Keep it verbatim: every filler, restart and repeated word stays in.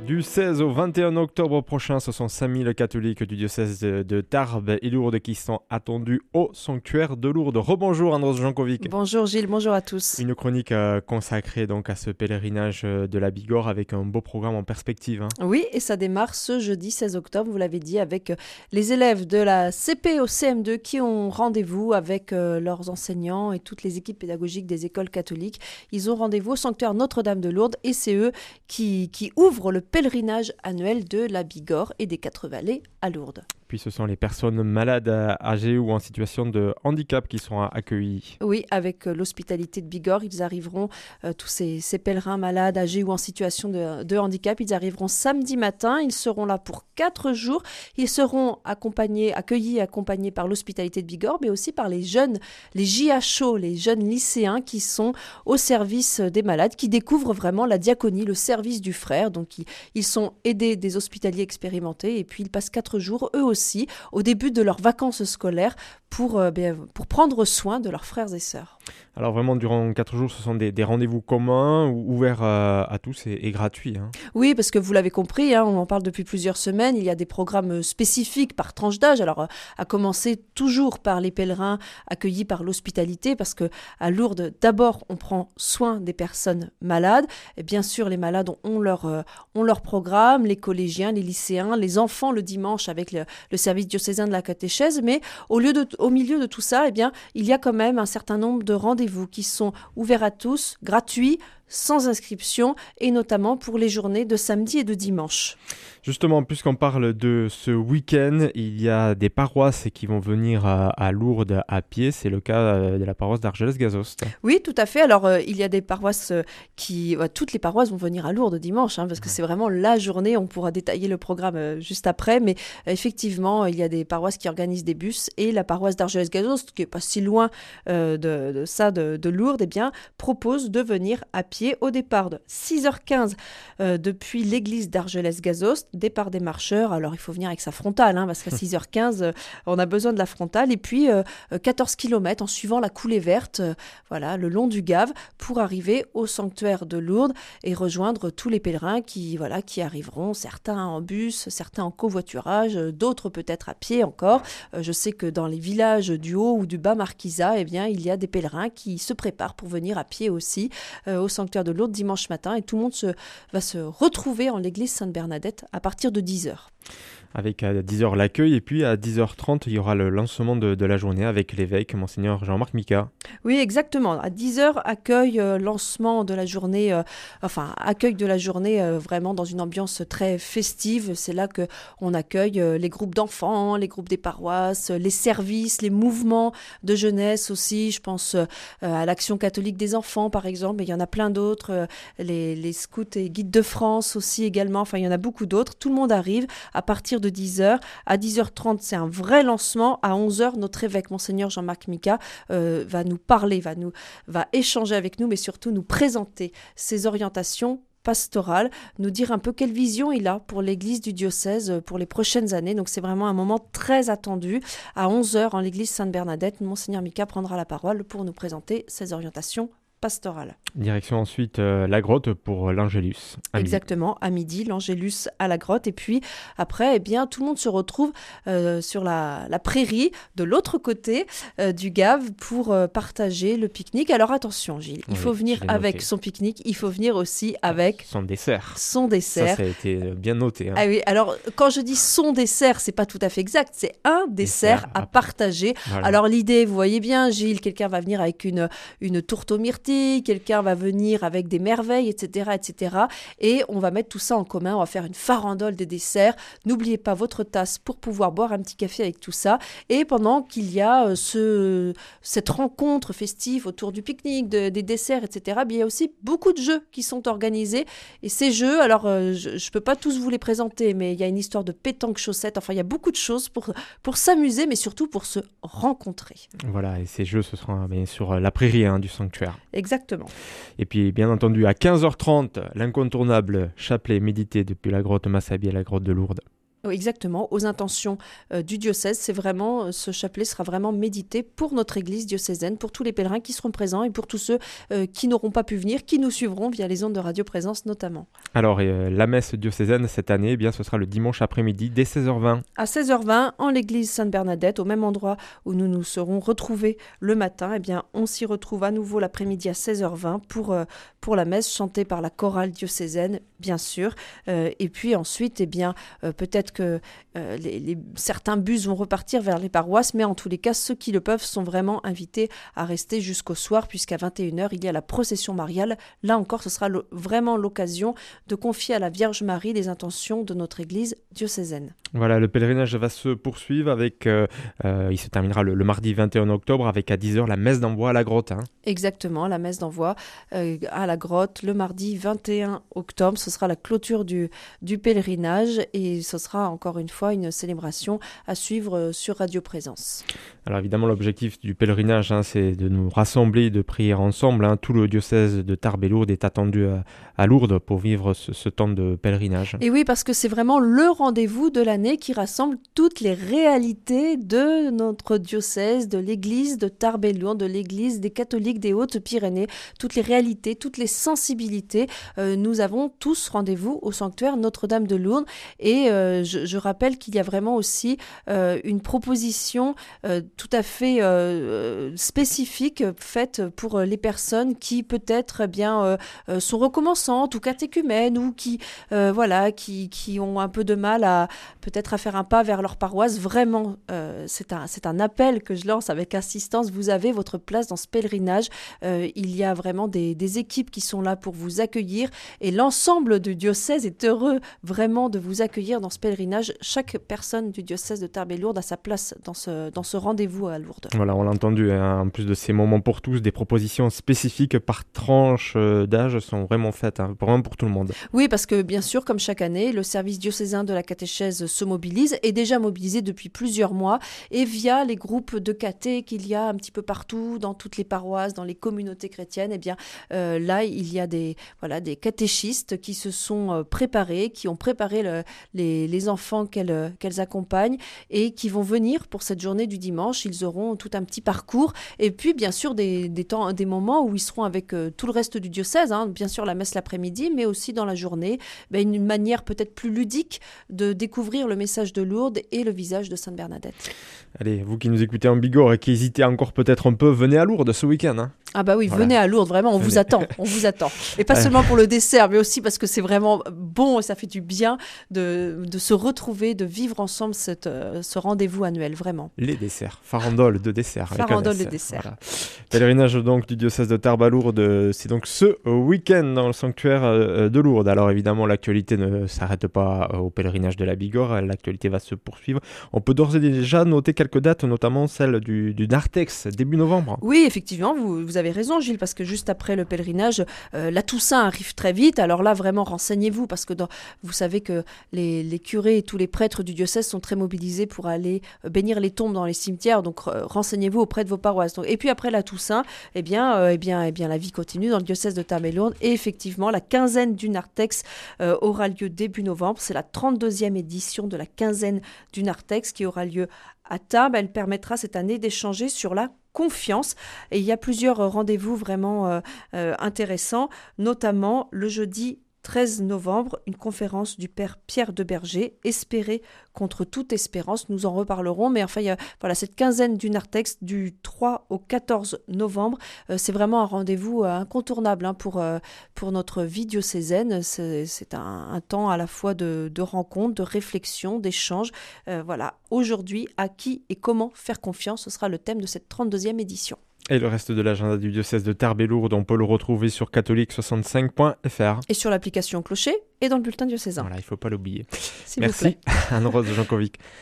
Du seize au vingt et un octobre prochain, ce sont cinq mille catholiques du diocèse de, de Tarbes et Lourdes qui sont attendus au sanctuaire de Lourdes. Rebonjour Andros Jankovic. Bonjour Gilles, bonjour à tous. Une chronique euh, consacrée donc à ce pèlerinage de la Bigorre avec un beau programme en perspective. Hein. Oui, et ça démarre ce jeudi seize octobre, vous l'avez dit, avec les élèves de la C P au C M deux qui ont rendez-vous avec euh, leurs enseignants et toutes les équipes pédagogiques des écoles catholiques. Ils ont rendez-vous au sanctuaire Notre-Dame de Lourdes et c'est eux qui, qui ouvrent le pèlerinage annuel de la Bigorre et des Quatre Vallées à Lourdes. Puis ce sont les personnes malades, âgées ou en situation de handicap qui seront accueillies. Oui, avec euh, l'hospitalité de Bigorre, ils arriveront, euh, tous ces, ces pèlerins malades, âgés ou en situation de, de handicap, ils arriveront samedi matin, ils seront là pour quatre jours, ils seront accompagnés, accueillis et accompagnés par l'hospitalité de Bigorre, mais aussi par les jeunes, les J H O, les jeunes lycéens qui sont au service des malades, qui découvrent vraiment la diaconie, le service du frère, donc ils, ils sont aidés des hospitaliers expérimentés et puis ils passent quatre jours, eux aussi, au début de leurs vacances scolaires pour, euh, bien, pour prendre soin de leurs frères et sœurs. Alors vraiment, durant quatre jours, ce sont des, des rendez-vous communs, ouverts à, à tous et, et gratuits. Hein. Oui, parce que vous l'avez compris, hein, on en parle depuis plusieurs semaines, il y a des programmes spécifiques par tranche d'âge, alors à commencer toujours par les pèlerins accueillis par l'hospitalité, parce qu'à Lourdes, d'abord, on prend soin des personnes malades, et bien sûr, les malades ont leur, euh, ont leur programme, les collégiens, les lycéens, les enfants le dimanche avec le, le service diocésain de la catéchèse, mais au, lieu de, au milieu de tout ça, eh bien, il y a quand même un certain nombre de rendez-vous qui sont ouverts à tous, gratuits, sans inscription, et notamment pour les journées de samedi et de dimanche. Justement, puisqu'on parle de ce week-end, il y a des paroisses qui vont venir à, à Lourdes à pied. C'est le cas de la paroisse d'Argelès-Gazost. Oui, tout à fait. Alors, euh, il y a des paroisses qui... Euh, toutes les paroisses vont venir à Lourdes dimanche, hein, parce que c'est vraiment la journée. On pourra détailler le programme euh, juste après. Mais euh, effectivement, il y a des paroisses qui organisent des bus. Et la paroisse d'Argelès-Gazost, qui n'est pas si loin euh, de, de ça, de, de Lourdes, eh bien, propose de venir à pied au départ de six heures quinze euh, depuis l'église d'Argelès-Gazost. Départ des marcheurs, alors il faut venir avec sa frontale, hein, parce qu'à six heures quinze, euh, on a besoin de la frontale, et puis euh, quatorze kilomètres en suivant la coulée verte, euh, voilà, le long du Gave, pour arriver au sanctuaire de Lourdes et rejoindre tous les pèlerins qui, voilà, qui arriveront, certains en bus, certains en covoiturage, euh, d'autres peut-être à pied encore. Euh, je sais que dans les villages du Haut ou du Bas Marquisat, eh bien, il y a des pèlerins qui se préparent pour venir à pied aussi euh, au sanctuaire de Lourdes dimanche matin, et tout le monde se, va se retrouver en l'église Sainte-Bernadette à partir de dix heures. Avec à dix heures l'accueil et puis à dix heures trente, il y aura le lancement de, de la journée avec l'évêque, Monseigneur Jean-Marc Mika. Oui, exactement. À dix heures, accueil, euh, lancement de la journée, euh, enfin, accueil de la journée euh, vraiment dans une ambiance très festive. C'est là qu'on accueille euh, les groupes d'enfants, les groupes des paroisses, les services, les mouvements de jeunesse aussi. Je pense euh, à l'Action catholique des enfants, par exemple, mais il y en a plein d'autres. Euh, les, les scouts et guides de France aussi également. Enfin, il y en a beaucoup d'autres. Tout le monde arrive à partir de dix heures. À dix heures trente, c'est un vrai lancement. À onze heures, notre évêque, Monseigneur Jean-Marc Mika, euh, va nous parler, va, nous, va échanger avec nous, mais surtout nous présenter ses orientations pastorales, nous dire un peu quelle vision il a pour l'église du diocèse pour les prochaines années. Donc c'est vraiment un moment très attendu. À onze heures, en l'église Sainte-Bernadette, Monseigneur Mika prendra la parole pour nous présenter ses orientations pastorale. Direction ensuite euh, la grotte pour l'Angélus. À Exactement, midi. à midi, l'Angélus à la grotte. Et puis après, eh bien, tout le monde se retrouve euh, sur la, la prairie de l'autre côté euh, du Gave pour euh, partager le pique-nique. Alors attention Gilles, il oui, faut venir avec son pique-nique, il faut venir aussi avec son dessert. Son dessert. Ça, ça a été bien noté. Hein. Ah oui, alors quand je dis son dessert, c'est pas tout à fait exact, c'est un dessert, dessert à, à partager. Voilà. Alors l'idée, vous voyez bien Gilles, quelqu'un va venir avec une, une tourte aux myrtilles, quelqu'un va venir avec des merveilles, et cetera, et cetera. Et on va mettre tout ça en commun, on va faire une farandole des desserts. N'oubliez pas votre tasse pour pouvoir boire un petit café avec tout ça. Et pendant qu'il y a ce, cette rencontre festive autour du pique-nique, de, des desserts, et cetera, bien, il y a aussi beaucoup de jeux qui sont organisés. Et ces jeux, alors euh, je ne peux pas tous vous les présenter, mais il y a une histoire de pétanque chaussette. Enfin, il y a beaucoup de choses pour, pour s'amuser, mais surtout pour se rencontrer. Voilà, et ces jeux, ce sera bien sûr la prairie hein, du sanctuaire. Exactement. Et puis, bien entendu, à quinze heures trente, l'incontournable chapelet médité depuis la grotte Massabielle à la grotte de Lourdes. Oui, exactement, aux intentions euh, du diocèse. C'est vraiment, euh, ce chapelet sera vraiment médité pour notre église diocésaine, pour tous les pèlerins qui seront présents et pour tous ceux euh, qui n'auront pas pu venir, qui nous suivront via les ondes de Radio Présence notamment. Alors, euh, la messe diocésaine cette année, eh bien, ce sera le dimanche après-midi dès seize heures vingt. À seize heures vingt, en l'église Sainte-Bernadette, au même endroit où nous nous serons retrouvés le matin, eh bien, on s'y retrouve à nouveau l'après-midi à seize heures vingt pour, euh, pour la messe chantée par la chorale diocésaine, bien sûr. Euh, et puis ensuite, eh bien, euh, peut-être que euh, les, les, certains bus vont repartir vers les paroisses, mais en tous les cas, ceux qui le peuvent sont vraiment invités à rester jusqu'au soir, puisqu'à vingt et une heures, il y a la procession mariale. Là encore, ce sera le, vraiment l'occasion de confier à la Vierge Marie les intentions de notre église diocésaine. Voilà, le pèlerinage va se poursuivre avec, euh, euh, il se terminera le, le mardi vingt et un octobre avec à dix heures la messe d'envoi à la grotte. Hein. Exactement, la messe d'envoi euh, à la grotte le mardi vingt et un octobre. Ce sera la clôture du, du pèlerinage et ce sera encore une fois une célébration à suivre sur Radio Présence. Alors évidemment, l'objectif du pèlerinage, hein, c'est de nous rassembler, de prier ensemble. Hein. Tout le diocèse de Tarbes et Lourdes est attendu à, à Lourdes pour vivre ce, ce temps de pèlerinage. Et oui, parce que c'est vraiment le rendez-vous de l'année qui rassemble toutes les réalités de notre diocèse, de l'église de Tarbes et Lourdes, de l'église des catholiques des Hautes-Pyrénées, toutes les réalités, toutes les sensibilités. Euh, nous avons tous rendez-vous au sanctuaire Notre-Dame de Lourdes et euh, je, je rappelle qu'il y a vraiment aussi euh, une proposition euh, tout à fait euh, spécifique faite pour les personnes qui peut-être eh bien euh, sont recommençantes ou catéchumènes ou qui euh, voilà qui, qui ont un peu de mal à peut-être à faire un pas vers leur paroisse. Vraiment, euh, c'est un, c'est un appel que je lance avec insistance. Vous avez votre place dans ce pèlerinage. Euh, il y a vraiment des, des équipes qui sont là pour vous accueillir et l'ensemble du diocèse est heureux vraiment de vous accueillir dans ce pèlerinage. Chaque personne du diocèse de Tarbes et Lourdes a sa place dans ce, dans ce rendez-vous à Lourdes. Voilà, on l'a entendu, hein, en plus de ces moments pour tous, des propositions spécifiques par tranche d'âge sont vraiment faites, hein, vraiment pour tout le monde. Oui, parce que bien sûr, comme chaque année, le service diocésain de la catéchèse se mobilise, est déjà mobilisé depuis plusieurs mois, et via les groupes de caté qu'il y a un petit peu partout, dans toutes les paroisses, dans les communautés chrétiennes, eh bien euh, là, il y a des, voilà, des catéchistes qui se sont euh, préparés, qui ont préparé le, les, les enfants qu'elles, qu'elles accompagnent, et qui vont venir pour cette journée du dimanche. Ils auront tout un petit parcours, et puis bien sûr des, des, temps, des moments où ils seront avec euh, tout le reste du diocèse, hein, bien sûr la messe l'après-midi, mais aussi dans la journée, ben, une manière peut-être plus ludique de découvrir le message de Lourdes et le visage de Sainte Bernadette. Allez, vous qui nous écoutez en Bigorre et qui hésitez encore peut-être un peu, venez à Lourdes ce week-end. Hein. Ah bah oui, Voilà. Venez à Lourdes, vraiment, on venez. vous attend, on vous attend. Et pas seulement pour le dessert, mais aussi parce que c'est vraiment bon et ça fait du bien de, de se retrouver, de vivre ensemble cette, euh, ce rendez-vous annuel, vraiment. Les desserts, farandole de desserts. Farandole de desserts. Voilà. Pèlerinage donc du diocèse de Tarbes à Lourdes, c'est donc ce week-end dans le sanctuaire de Lourdes. Alors évidemment, l'actualité ne s'arrête pas au pèlerinage de la Bigorre, l'actualité va se poursuivre. On peut d'ores et déjà noter quelques dates, notamment celle du, du Narthex, début novembre. Oui, effectivement, vous, vous avez raison Gilles, parce que juste après le pèlerinage, euh, la Toussaint arrive très vite. Alors là, vraiment, renseignez-vous, parce que dans, vous savez que les, les curés et tous les prêtres du diocèse sont très mobilisés pour aller bénir les tombes dans les cimetières, donc euh, renseignez-vous auprès de vos paroisses. Donc, et puis après la Toussaint, eh bien, euh, eh bien, eh bien, la vie continue dans le diocèse de Tarbes et Lourdes, et effectivement, la quinzaine du Narthex euh, aura lieu début novembre. C'est la trente-deuxième édition de la quinzaine du Narthex qui aura lieu à Tarbes. Elle permettra cette année d'échanger sur la confiance. Et il y a plusieurs rendez-vous vraiment euh, euh, intéressants, notamment le jeudi treize novembre, une conférence du père Pierre de Berger, Espérer contre toute espérance. Nous en reparlerons, mais enfin, il y a voilà, cette quinzaine du Narthex du trois au quatorze novembre. Euh, c'est vraiment un rendez-vous euh, incontournable hein, pour, euh, pour notre vie diocésaine. C'est, c'est un, un temps à la fois de, de rencontre, de réflexion, d'échange. Euh, voilà, aujourd'hui, à qui et comment faire confiance, ce sera le thème de cette trente-deuxième édition. Et le reste de l'agenda du diocèse de Tarbes et Lourdes, on peut le retrouver sur catholique soixante-cinq point f r. Et sur l'application Clocher et dans le bulletin diocésain. Voilà, il ne faut pas l'oublier. S'il Merci, Anne-Rose Jankovic.